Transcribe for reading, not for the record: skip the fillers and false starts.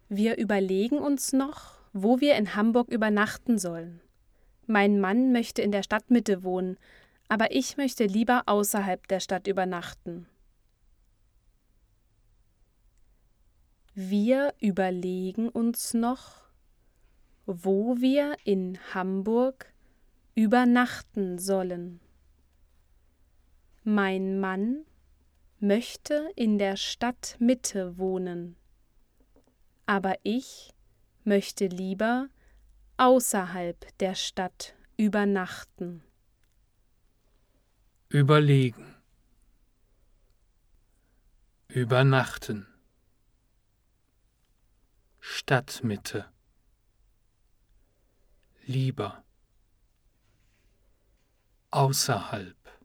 Wir überlegen uns noch, wo wir in Hamburg übernachten sollen. Mein Mann möchte in der Stadtmitte wohnen, aber ich möchte lieber außerhalb der Stadt übernachten. Wir überlegen uns noch, wo wir in Hamburg übernachten sollen. Mein Mann möchte in der Stadtmitte wohnen, aber ich möchte lieber außerhalb der Stadt übernachten. Überlegen. Übernachten. Stadtmitte. Lieber. Außerhalb.